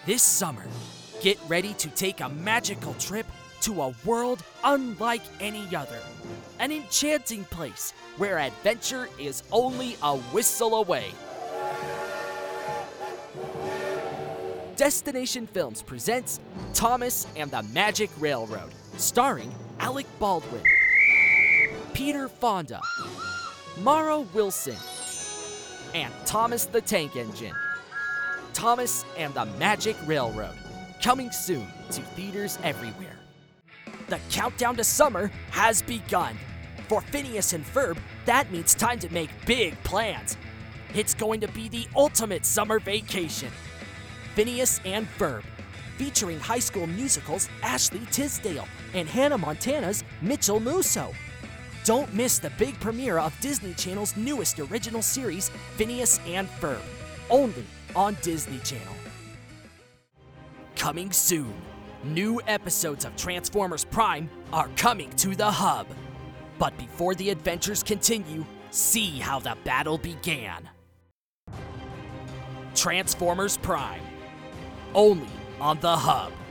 This summer, get ready to take a magical trip to a world unlike any other. An enchanting place where adventure is only a whistle away. Destination Films presents Thomas and the Magic Railroad, starring Alec Baldwin, Peter Fonda, Mara Wilson, and Thomas the Tank Engine. Thomas and the Magic Railroad, coming soon to theaters everywhere. The countdown to summer has begun. For Phineas and Ferb, that means time to make big plans. It's going to be the ultimate summer vacation. Phineas and Ferb, featuring High School Musical's Ashley Tisdale and Hannah Montana's Mitchell Musso. Don't miss the big premiere of Disney Channel's newest original series, Phineas and Ferb, only on Disney Channel. Coming soon, new episodes of Transformers Prime are coming to the hub. But before the adventures continue, see how the battle began. Transformers Prime, only on the hub.